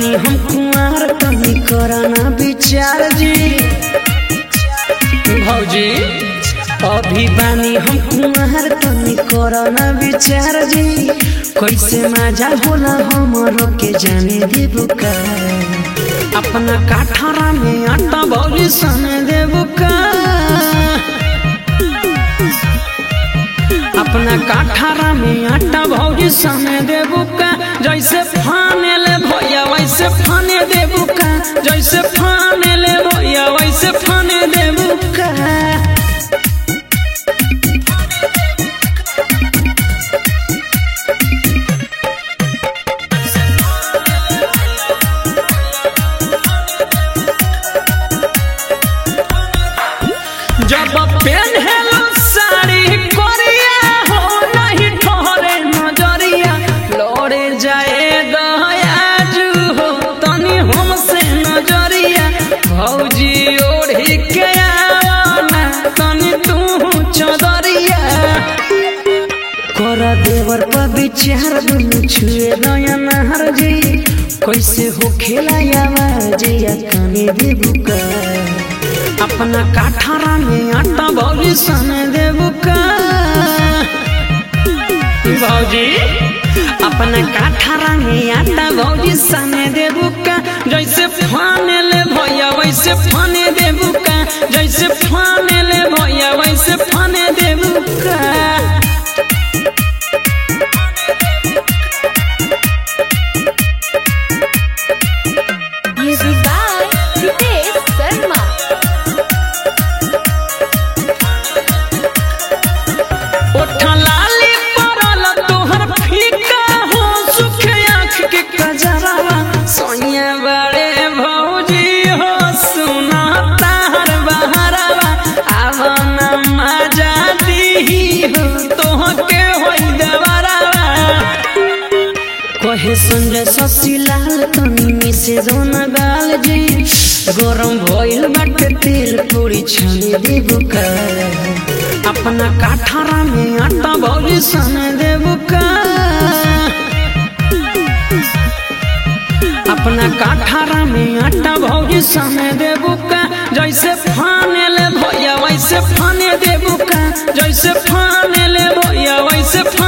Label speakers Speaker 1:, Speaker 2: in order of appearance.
Speaker 1: बानी हम कुंवार तनी करना विचार जी भौजी अभी बानी हम कुंवार तनी करना विचार जी कैसे मजा होला हमरो के जाने देबू का अपना काठरा में आटा भौजी सने देबू का अपना काठरा में आटा भौजी सने देबू का जैसे फाने ले भैया वैसे फाने देबू का जैसे फाने ले भैया वैसे फाने देबू का जब पहनलो साड़ी कोरिया हो नहीं ठहरे नजरिया लौड़े जाए दयाजू हो तनी हमसे नजरिया भौजी ओढ़ी के आना तनी तू चदरिया कर देवर पर विचार दुनु छुए नयन हर जी कैसे हो खेला आवाज या काने देबू का अपना काठरा में आटा भौजी सने देबू का भौजी अपना काठरा में आटा भौजी सने देबू का जैसे फाने ले भैया वैसे फाने देबू का जैसे फाने ले भैया वैसे फाने देबू का कहे संजय शशिलाल तनी से जोना गाल जी गरम भइल बाटे तेल पूरी छाने देबू का अपना काठरा में आटा भौजी सने देबू का अपना काठरा में आटा भौजी सने देबू का जैसे फाने ले भैया वैसे फाने देबू का जैसे फाने ले भैया वैसे